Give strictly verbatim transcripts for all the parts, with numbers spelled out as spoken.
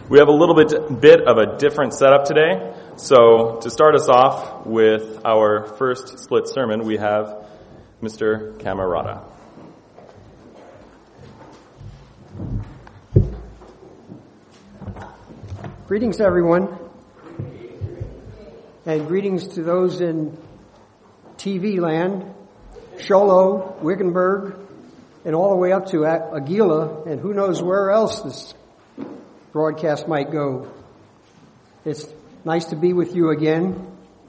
We have a little bit bit of a different setup today. So to start us off with our first split sermon, we have Mister Camarada. Greetings, everyone, and greetings to those in T V land, Sholo, Wickenburg, and all the way up to Aguila, and who knows where else this broadcast might go. It's nice to be with you again.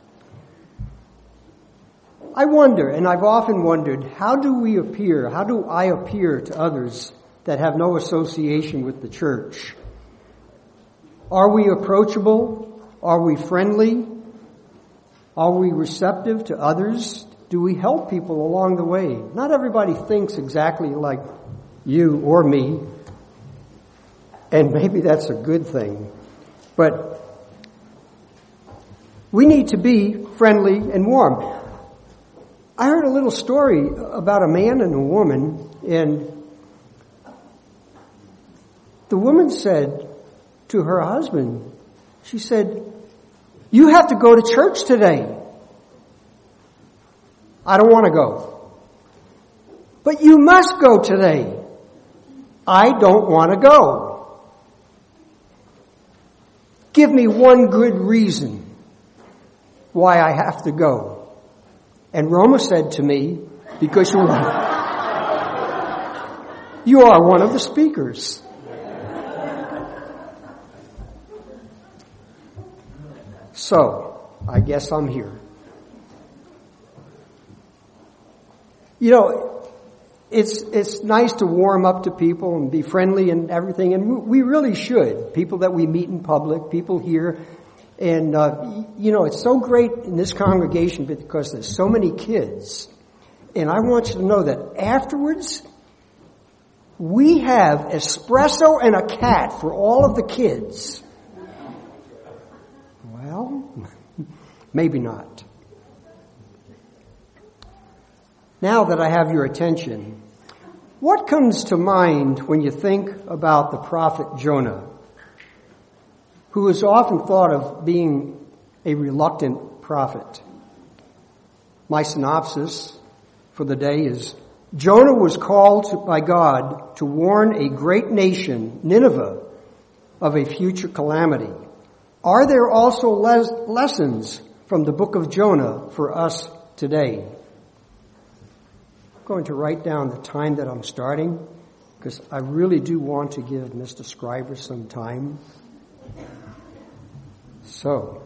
I wonder, and I've often wondered, how do we appear, how do I appear to others that have no association with the church? Are we approachable? Are we friendly? Are we receptive to others? Do we help people along the way? Not everybody thinks exactly like you or me, and maybe that's a good thing. But we need to be friendly and warm. I heard a little story about a man and a woman, and the woman said to her husband, she said, "You have to go to church today." "I don't want to go." "But you must go today." "I don't want to go." "Give me one good reason why I have to go." And Roma said to me, "Because you are, you are one of the speakers." So, I guess I'm here. You know, it's it's nice to warm up to people and be friendly and everything, and we really should. People that we meet in public, people here. And, uh, you know, it's so great in this congregation because there's so many kids. And I want you to know that afterwards, we have espresso and a cat for all of the kids. Well, maybe not. Now that I have your attention, what comes to mind when you think about the prophet Jonah, who is often thought of being a reluctant prophet? My synopsis for the day is, Jonah was called to, by God to warn a great nation, Nineveh, of a future calamity. Are there also les- lessons from the book of Jonah for us today? I'm going to write down the time that I'm starting because I really do want to give Mister Scriber some time. So,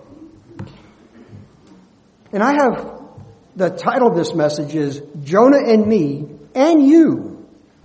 and I have, the title of this message is Jonah and Me and You.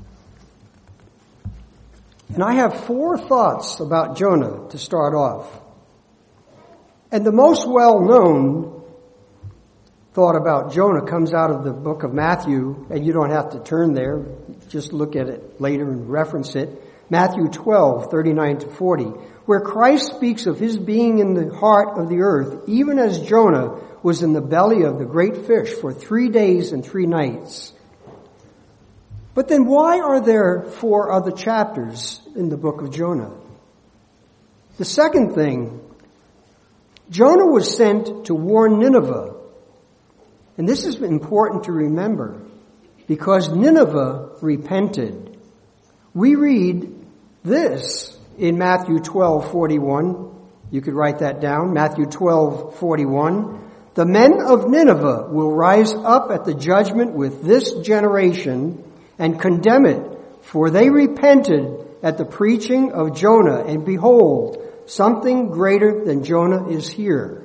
And I have four thoughts about Jonah to start off. And the most well-known thought about Jonah comes out of the book of Matthew, and you don't have to turn there, just look at it later and reference it. Matthew twelve, thirty-nine to forty, where Christ speaks of his being in the heart of the earth, even as Jonah was in the belly of the great fish for three days and three nights. But then why are there four other chapters in the book of Jonah? The second thing, Jonah was sent to warn Nineveh. And this is important to remember because Nineveh repented. We read this in Matthew twelve forty-one. You could write that down. Matthew twelve forty-one. The men of Nineveh will rise up at the judgment with this generation and condemn it, for they repented at the preaching of Jonah, and behold, something greater than Jonah is here.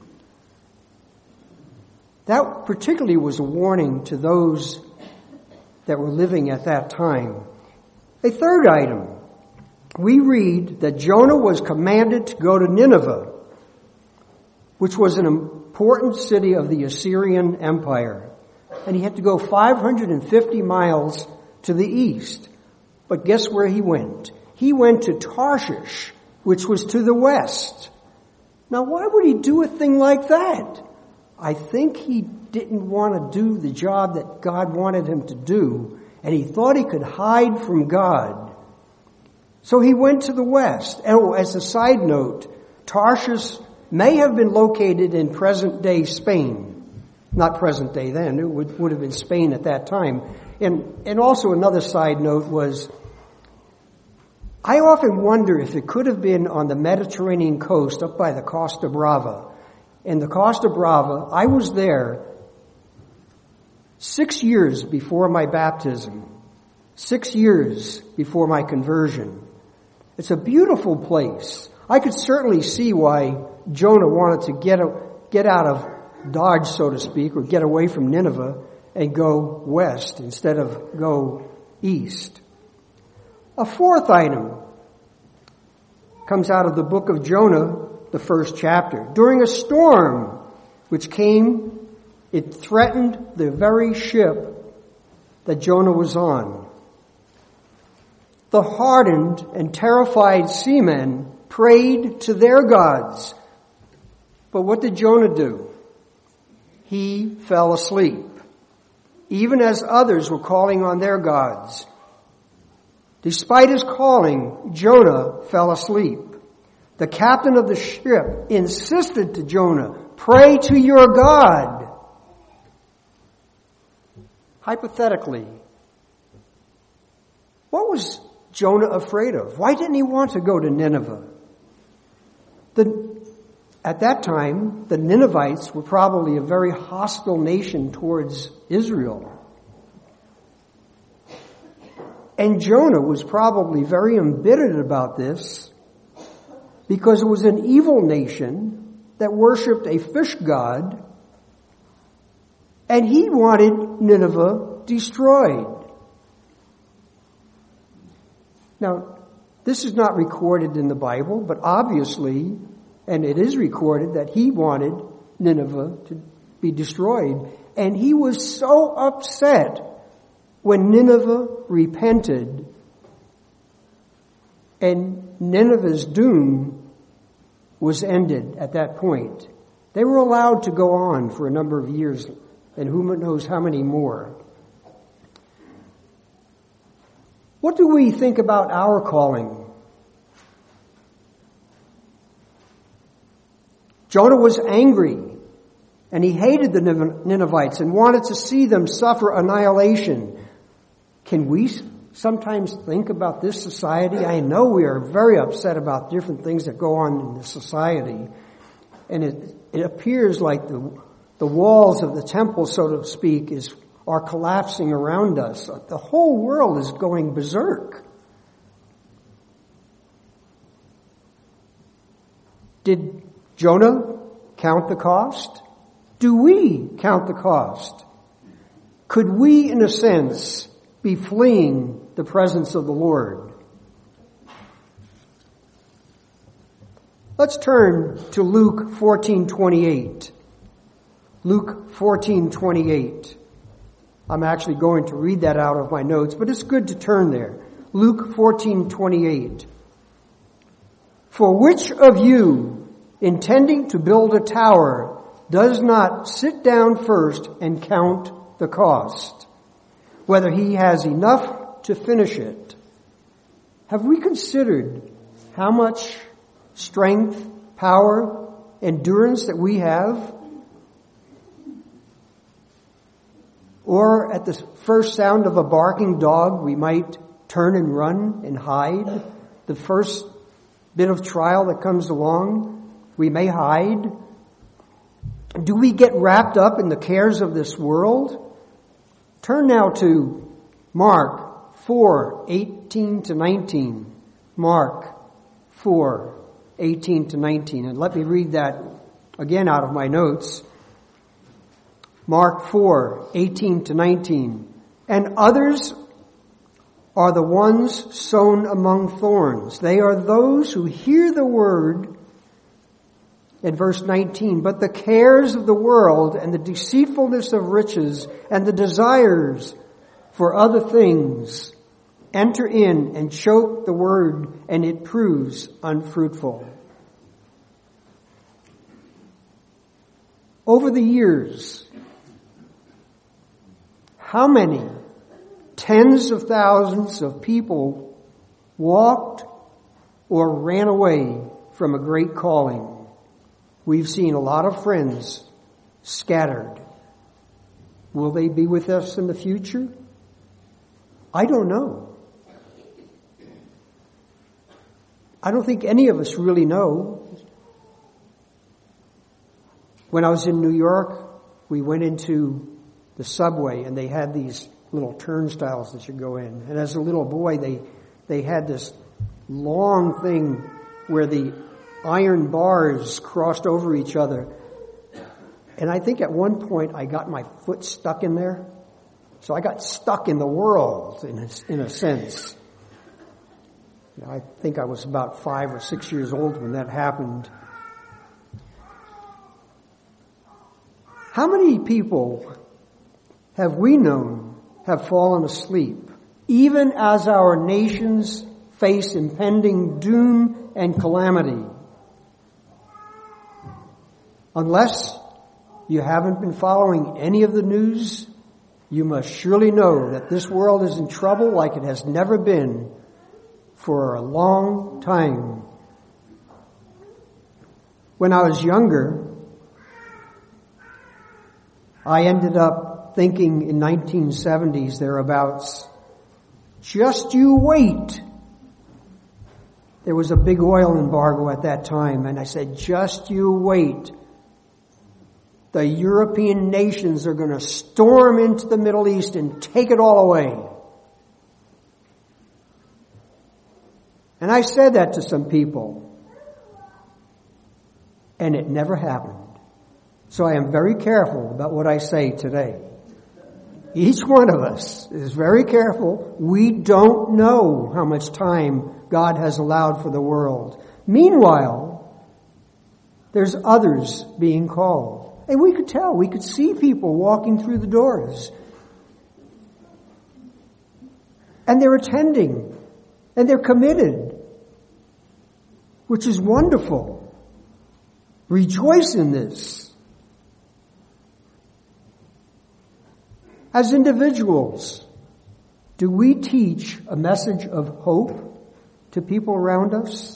That particularly was a warning to those that were living at that time. A third item, we read that Jonah was commanded to go to Nineveh, which was an important city of the Assyrian Empire. And he had to go five hundred fifty miles to the east. But guess where he went? He went to Tarshish, which was to the west. Now, why would he do a thing like that? I think he didn't want to do the job that God wanted him to do, and he thought he could hide from God. So he went to the west. Oh, as a side note, Tarshish may have been located in present-day Spain. Not present day then, it would, would have been Spain at that time. And, and also another side note was, I often wonder if it could have been on the Mediterranean coast up by the Costa Brava. In the Costa Brava, I was there six years before my baptism, six years before my conversion. It's a beautiful place. I could certainly see why Jonah wanted to get, a, get out of Dodge, so to speak, or get away from Nineveh and go west instead of go east. A fourth item comes out of the book of Jonah, the first chapter. During a storm which came, it threatened the very ship that Jonah was on. The hardened and terrified seamen prayed to their gods. But what did Jonah do? He fell asleep, even as others were calling on their gods. Despite his calling, Jonah fell asleep. The captain of the ship insisted to Jonah, "Pray to your God." Hypothetically, what was Jonah afraid of? Why didn't he want to go to Nineveh? The, at that time, the Ninevites were probably a very hostile nation towards Israel. And Jonah was probably very embittered about this because it was an evil nation that worshipped a fish god, and he wanted Nineveh destroyed. Now, this is not recorded in the Bible, but obviously, and it is recorded that he wanted Nineveh to be destroyed. And he was so upset when Nineveh repented, and Nineveh's doom was ended at that point. They were allowed to go on for a number of years, and who knows how many more. What do we think about our calling? Jonah was angry, and he hated the Ninevites and wanted to see them suffer annihilation. Can we sometimes think about this society? I know we are very upset about different things that go on in the society, and it, it appears like the, the walls of the temple, so to speak, is are collapsing around us. The whole world is going berserk. Did Jonah count the cost? Do we count the cost? Could we, in a sense, be fleeing the presence of the Lord? Let's turn to Luke fourteen twenty-eight. Luke fourteen twenty-eight. I'm actually going to read that out of my notes, but it's good to turn there. Luke fourteen twenty-eight. For which of you, intending to build a tower, does not sit down first and count the cost, whether he has enough to finish it? Have we considered how much strength, power, endurance that we have? Or at the first sound of a barking dog, we might turn and run and hide. The first bit of trial that comes along, we may hide. Do we get wrapped up in the cares of this world? Turn now to Mark four, eighteen to nineteen. Mark four, eighteen to nineteen. And let me read that again out of my notes. Mark four, eighteen to nineteen. And others are the ones sown among thorns. They are those who hear the word. In verse nineteen, but the cares of the world and the deceitfulness of riches and the desires for other things enter in and choke the word, and it proves unfruitful. Over the years, how many tens of thousands of people walked or ran away from a great calling. We've seen a lot of friends scattered. Will they be with us in the future? I don't know. I don't think any of us really know. When I was in New York, we went into the subway and they had these little turnstiles that you go in. And as a little boy, they, they had this long thing where the iron bars crossed over each other. And I think at one point I got my foot stuck in there. So I got stuck in the world in a, in a sense. I think I was about five or six years old when that happened. How many people have we known have fallen asleep, even as our nations face impending doom and calamity? Unless you haven't been following any of the news, you must surely know that this world is in trouble like it has never been for a long time. When I was younger, I ended up thinking in nineteen seventies thereabouts, just you wait. There was a big oil embargo at that time, and I said, just you wait. The European nations are going to storm into the Middle East and take it all away. And I said that to some people. And it never happened. So I am very careful about what I say today. Each one of us is very careful. We don't know how much time God has allowed for the world. Meanwhile, there's others being called. And we could tell, we could see people walking through the doors. And they're attending. And they're committed. Which is wonderful. Rejoice in this. As individuals, do we teach a message of hope to people around us?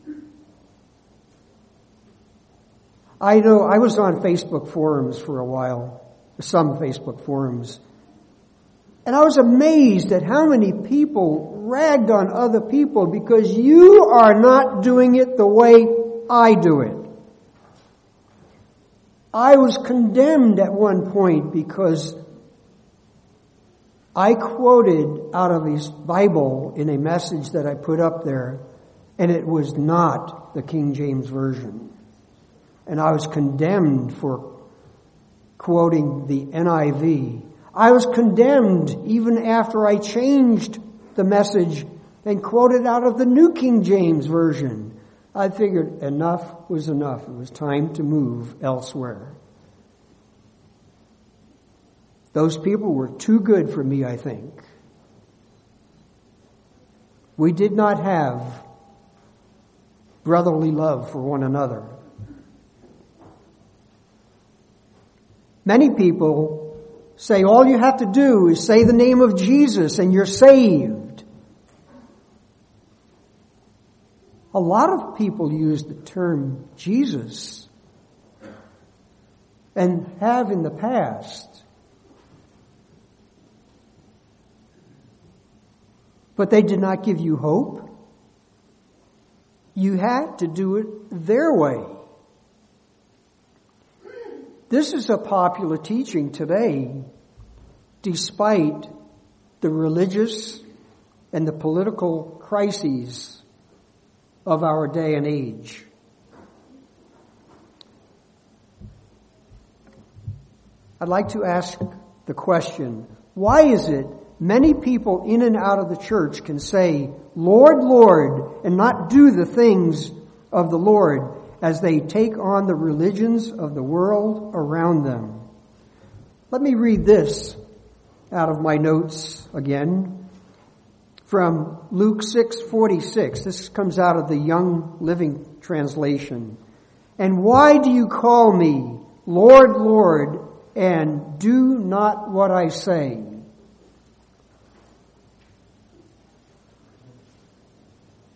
I know I was on Facebook forums for a while, some Facebook forums, and I was amazed at how many people ragged on other people because you are not doing it the way I do it. I was condemned at one point because I quoted out of his Bible in a message that I put up there, and it was not the King James Version. And I was condemned for quoting the N I V. I was condemned even after I changed the message and quoted out of the New King James Version. I figured enough was enough. It was time to move elsewhere. Those people were too good for me, I think. We did not have brotherly love for one another. Many people say all you have to do is say the name of Jesus and you're saved. A lot of people use the term Jesus and have in the past. But they did not give you hope. You had to do it their way. This is a popular teaching today, despite the religious and the political crises of our day and age. I'd like to ask the question, why is it many people in and out of the church can say, Lord, Lord, and not do the things of the Lord as they take on the religions of the world around them? Let me read this out of my notes again from Luke six forty-six. This comes out of the Young Living Translation. And why do you call me Lord, Lord, and do not what I say?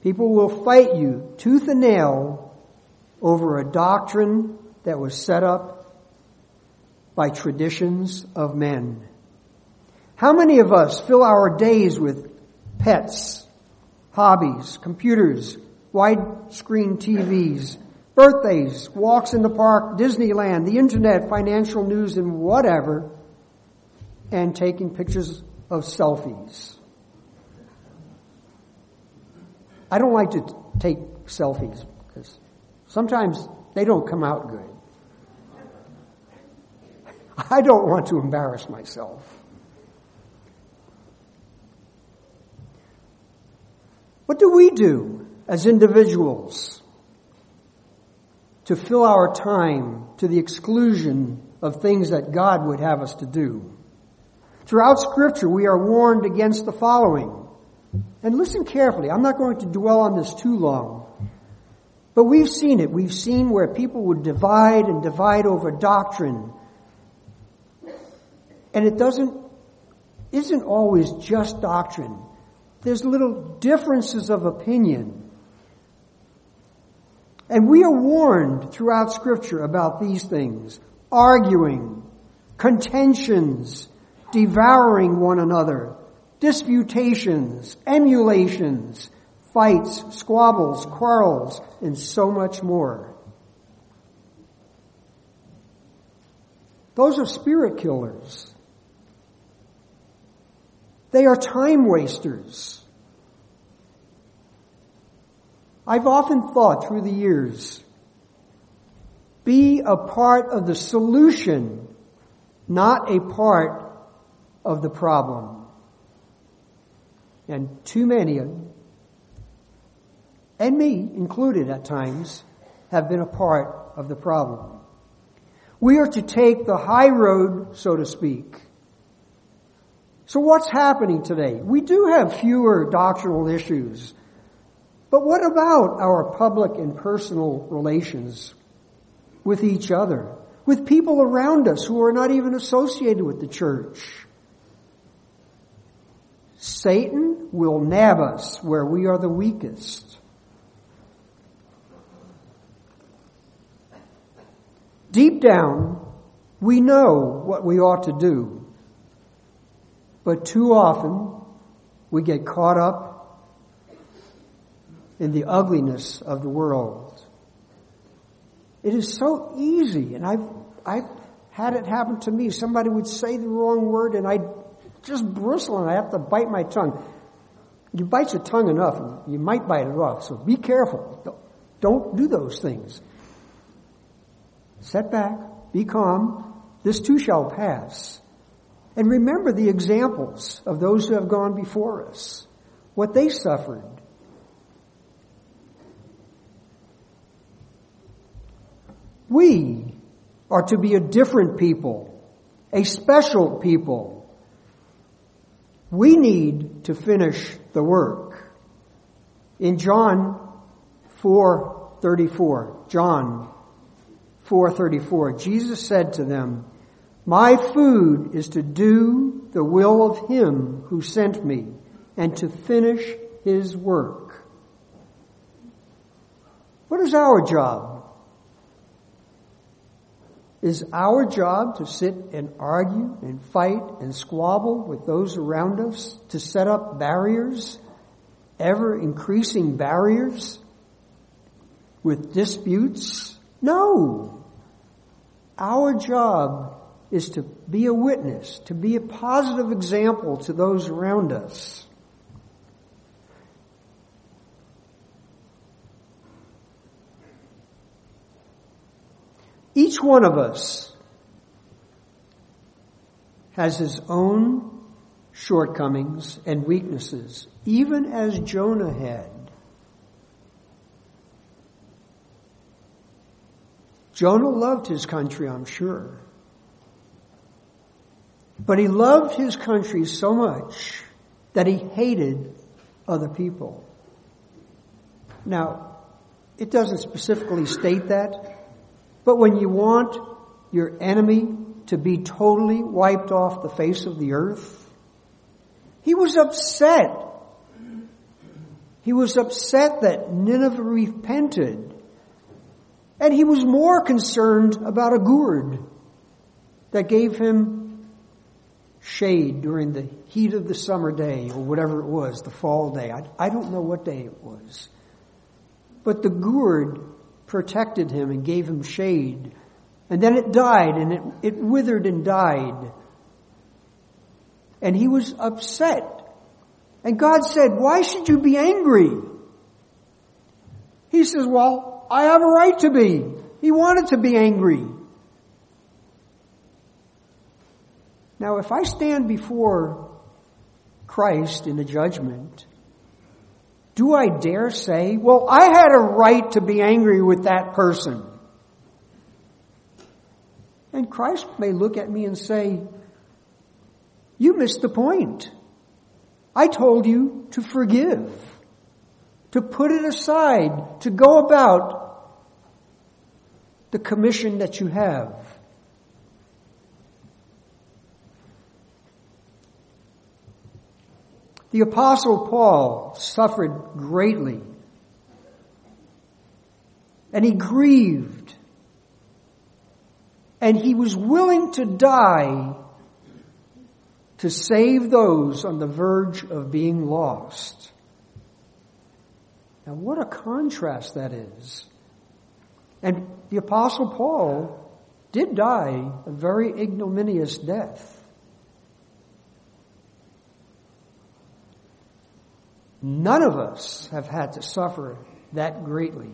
People will fight you tooth and nail over a doctrine that was set up by traditions of men. How many of us fill our days with pets, hobbies, computers, widescreen T Vs, birthdays, walks in the park, Disneyland, the internet, financial news, and whatever, and taking pictures of selfies? I don't like to t- take selfies because sometimes they don't come out good. I don't want to embarrass myself. What do we do as individuals to fill our time to the exclusion of things that God would have us to do? Throughout Scripture, we are warned against the following. And listen carefully. I'm not going to dwell on this too long. But we've seen it. We've seen where people would divide and divide over doctrine. And it doesn't, isn't always just doctrine. There's little differences of opinion. And we are warned throughout Scripture about these things. Arguing, contentions, devouring one another, disputations, emulations, fights, squabbles, quarrels, and so much more. Those are spirit killers. They are time wasters. I've often thought through the years, be a part of the solution, not a part of the problem. And too many, and me included at times, have been a part of the problem. We are to take the high road, so to speak. So what's happening today? We do have fewer doctrinal issues. But what about our public and personal relations with each other, with people around us who are not even associated with the church? Satan will nab us where we are the weakest. Deep down, we know what we ought to do. But too often, we get caught up in the ugliness of the world. It is so easy, and I've, I've had it happen to me. Somebody would say the wrong word, and I'd just bristle, and I have to bite my tongue. You bite your tongue enough, and you might bite it off, so be careful. Don't do those things. Set back, be calm. This too shall pass. And remember the examples of those who have gone before us, what they suffered. We are to be a different people, a special people. We need to finish the work. In John four thirty-four, John four thirty-four, Jesus said to them, "My food is to do the will of Him who sent me and to finish His work." What is our job? Is our job to sit and argue and fight and squabble with those around us, to set up barriers, ever increasing barriers with disputes? No. Our job is to be a witness, to be a positive example to those around us. Each one of us has his own shortcomings and weaknesses, even as Jonah had. Jonah loved his country, I'm sure. But he loved his country so much that he hated other people. Now, it doesn't specifically state that, but when you want your enemy to be totally wiped off the face of the earth, he was upset. He was upset that Nineveh repented. And he was more concerned about a gourd that gave him shade during the heat of the summer day, or whatever it was, the fall day. I, I don't know what day it was. But the gourd protected him and gave him shade. And then it died, and it, it withered and died. And he was upset. And God said, why should you be angry? He says, well, I have a right to be. He wanted to be angry. Now, if I stand before Christ in the judgment, do I dare say, well, I had a right to be angry with that person? And Christ may look at me and say, you missed the point. I told you to forgive, to put it aside, to go about the commission that you have. The Apostle Paul suffered greatly, and he grieved, and he was willing to die to save those on the verge of being lost. Now, what a contrast that is. And the Apostle Paul did die a very ignominious death. None of us have had to suffer that greatly.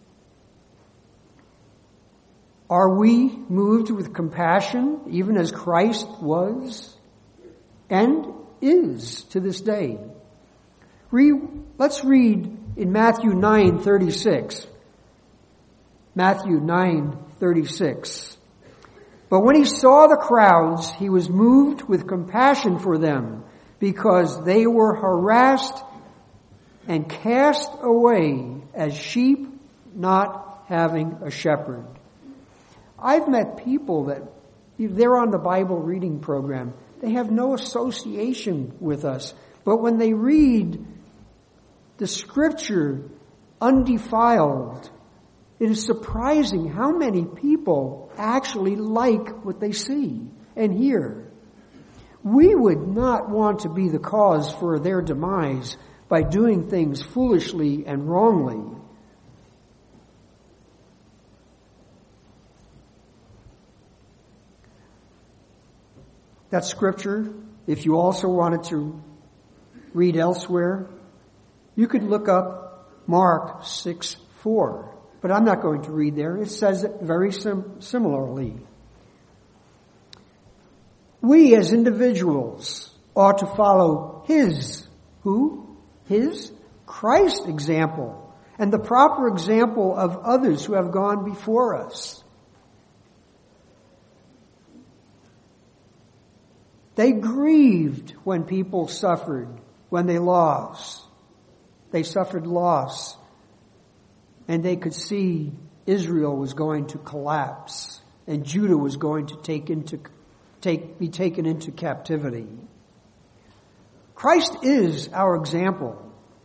Are we moved with compassion, even as Christ was and is to this day? Re- let's read in Matthew nine thirty-six. Matthew nine thirty-six. But when he saw the crowds, he was moved with compassion for them, because they were harassed and cast away as sheep not having a shepherd. I've met people that, they're on the Bible reading program. They have no association with us. But when they read the Scripture undefiled, it is surprising how many people actually like what they see and hear. We would not want to be the cause for their demise by doing things foolishly and wrongly. That scripture, if you also wanted to read elsewhere, you could look up Mark six four. But I'm not going to read there. It says it very sim- similarly. We as individuals ought to follow His, who? His? Christ's example, and the proper example of others who have gone before us. They grieved when people suffered, when they lost. They suffered loss. And they could see Israel was going to collapse, and Judah was going to take into, take, be taken into captivity. Christ is our example.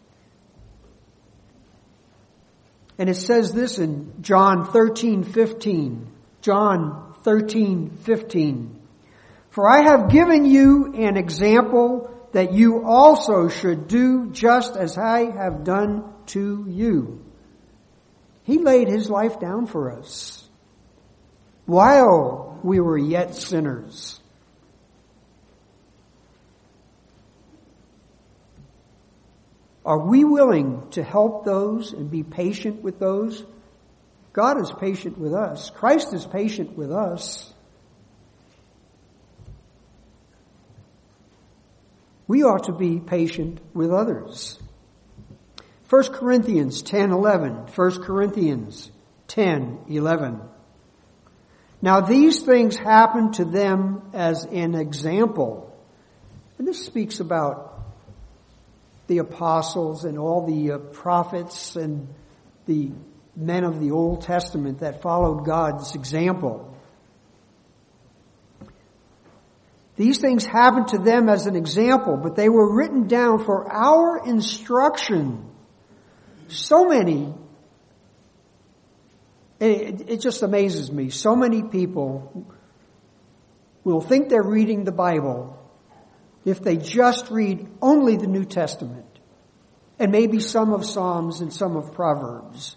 And it says this in John thirteen fifteen. John thirteen fifteen. For I have given you an example that you also should do just as I have done to you. He laid His life down for us while we were yet sinners. Are we willing to help those and be patient with those? God is patient with us. Christ is patient with us. We ought to be patient with others. First Corinthians ten eleven. First Corinthians ten eleven. Now these things happened to them as an example. And this speaks about the apostles and all the uh, prophets and the men of the Old Testament that followed God's example. These things happened to them as an example, but they were written down for our instruction, So many, it, it just amazes me, so many people will think they're reading the Bible if they just read only the New Testament and maybe some of Psalms and some of Proverbs.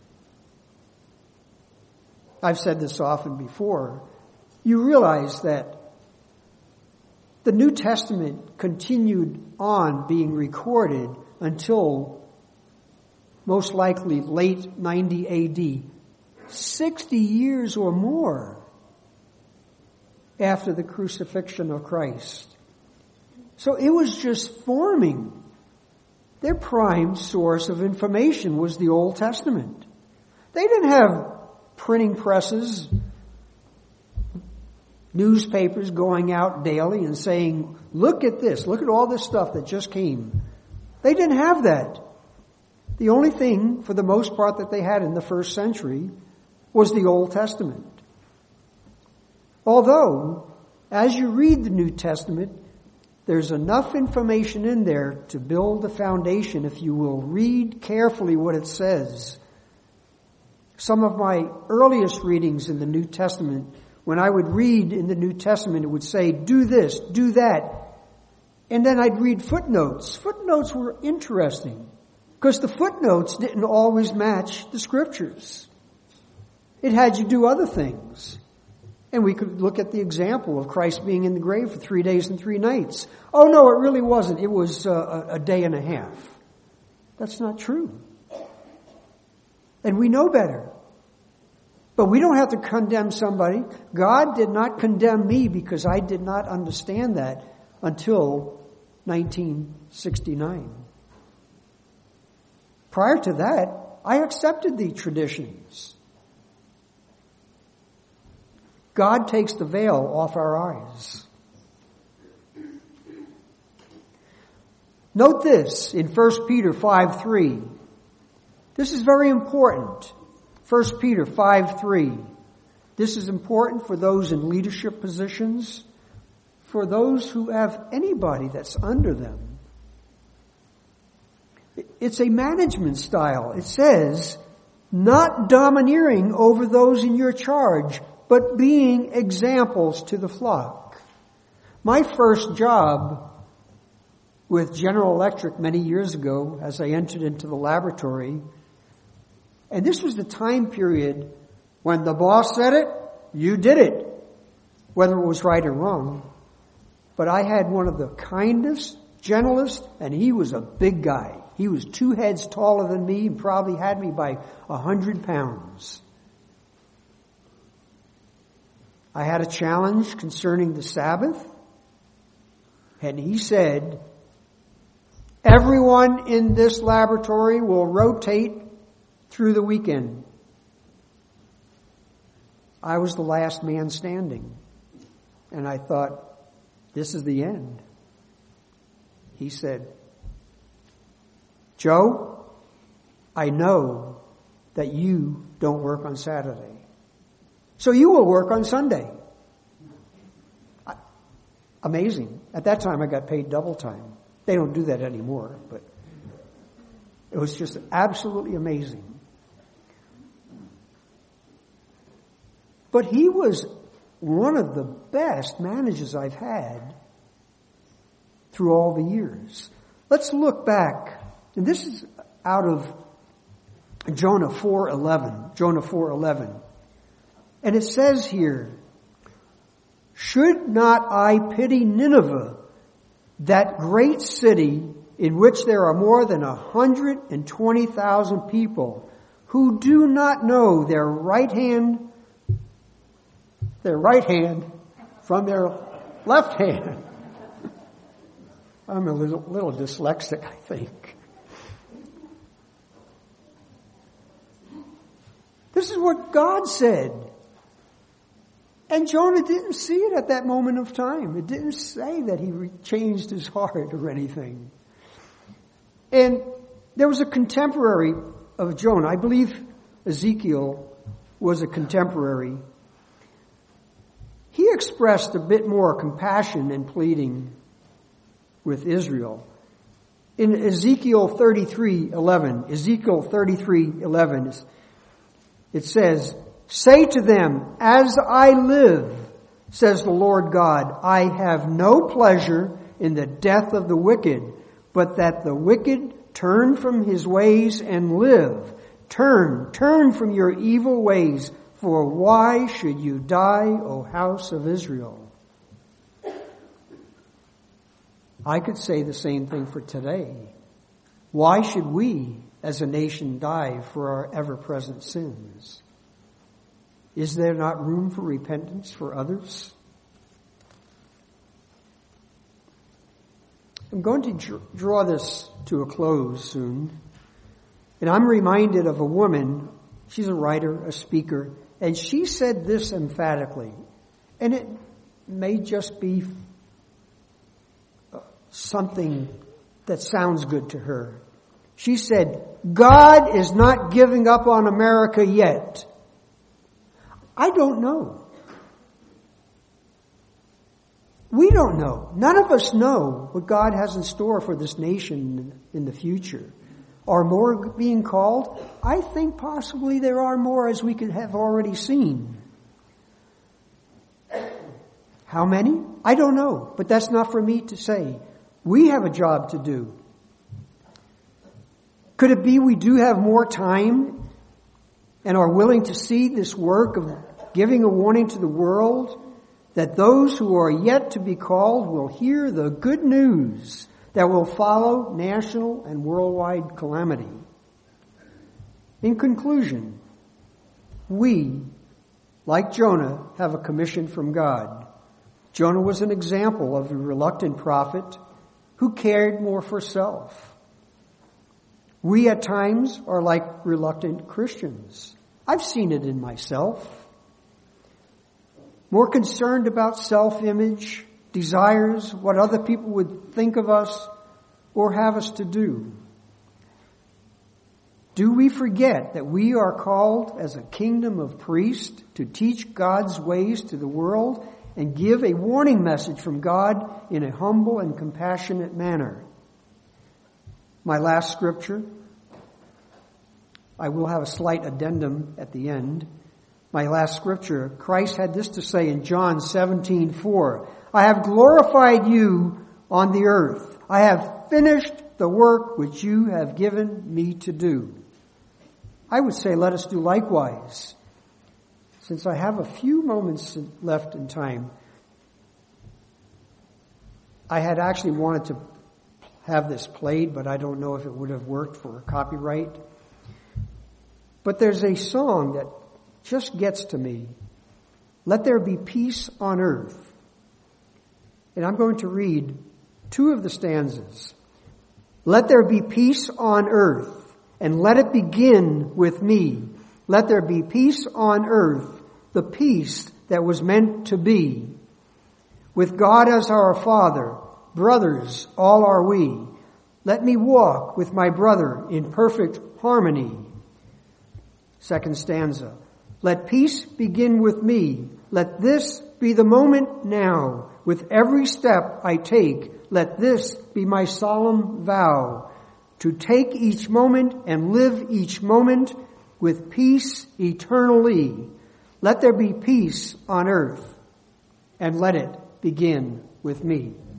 I've said this often before. You realize that the New Testament continued on being recorded until most likely late ninety A D, sixty years or more after the crucifixion of Christ. So it was just forming. Their prime source of information was the Old Testament. They didn't have printing presses, newspapers going out daily and saying, look at this, look at all this stuff that just came. They didn't have that. The only thing, for the most part, that they had in the first century was the Old Testament. Although, as you read the New Testament, there's enough information in there to build the foundation if you will read carefully what it says. Some of my earliest readings in the New Testament, when I would read in the New Testament, it would say, do this, do that. And then I'd read footnotes. Footnotes were interesting because the footnotes didn't always match the scriptures. It had you do other things. And we could look at the example of Christ being in the grave for three days and three nights. Oh, no, it really wasn't. It was uh, a day and a half. That's not true. And we know better. But we don't have to condemn somebody. God did not condemn me because I did not understand that until nineteen sixty-nine. Prior to that, I accepted the traditions. God takes the veil off our eyes. Note this in First Peter five three. This is very important. First Peter five three. This is important for those in leadership positions, for those who have anybody that's under them. It's a management style. It says, not domineering over those in your charge, but being examples to the flock. My first job with General Electric many years ago, as I entered into the laboratory, and this was the time period when the boss said it, you did it, whether it was right or wrong. But I had one of the kindest, gentlest, and he was a big guy. He was two heads taller than me and probably had me by a hundred pounds. I had a challenge concerning the Sabbath, and he said, everyone in this laboratory will rotate through the weekend. I was the last man standing, and I thought, this is the end. He said, Joe, I know that you don't work on Saturday. So you will work on Sunday. Amazing. At that time, I got paid double time. They don't do that anymore, but it was just absolutely amazing. But he was one of the best managers I've had through all the years. Let's look back, and this is out of Jonah four eleven. Jonah four eleven. And it says here, should not I pity Nineveh, that great city in which there are more than one hundred twenty thousand people who do not know their right hand, their right hand from their left hand. I'm a little, little dyslexic, I think. This is what God said. And Jonah didn't see it at that moment of time. It didn't say that he re- changed his heart or anything. And there was a contemporary of Jonah. I believe Ezekiel was a contemporary. He expressed a bit more compassion and pleading with Israel. In Ezekiel thirty-three eleven, Ezekiel thirty-three eleven, it says, "Say to them, as I live, says the Lord God, I have no pleasure in the death of the wicked, but that the wicked turn from his ways and live. Turn, turn from your evil ways, for why should you die, O house of Israel?" I could say the same thing for today. Why should we, as a nation, die for our ever-present sins? Is there not room for repentance for others? I'm going to draw this to a close soon. And I'm reminded of a woman, she's a writer, a speaker, and she said this emphatically. And it may just be something that sounds good to her. She said, "God is not giving up on America yet." I don't know. We don't know. None of us know what God has in store for this nation in the future. Are more being called? I think possibly there are more, as we could have already seen. How many? I don't know, but that's not for me to say. We have a job to do. Could it be we do have more time and are willing to see this work of giving a warning to the world that those who are yet to be called will hear the good news that will follow national and worldwide calamity? In conclusion, we, like Jonah, have a commission from God. Jonah was an example of a reluctant prophet who cared more for self. We at times are like reluctant Christians. I've seen it in myself. More concerned about self-image, desires, what other people would think of us or have us to do. Do we forget that we are called as a kingdom of priests to teach God's ways to the world and give a warning message from God in a humble and compassionate manner? My last scripture, I will have a slight addendum at the end. My last scripture, Christ had this to say in John seventeen four. "I have glorified you on the earth. I have finished the work which you have given me to do." I would say let us do likewise. Since I have a few moments left in time, I had actually wanted to have this played, but I don't know if it would have worked for copyright. But there's a song that just gets to me. "Let there be peace on earth." And I'm going to read two of the stanzas. "Let there be peace on earth, and let it begin with me. Let there be peace on earth, the peace that was meant to be. With God as our Father, brothers all are we. Let me walk with my brother in perfect harmony." Second stanza. "Let peace begin with me. Let this be the moment now. With every step I take, let this be my solemn vow. To take each moment and live each moment with peace eternally. Let there be peace on earth, and let it begin with me."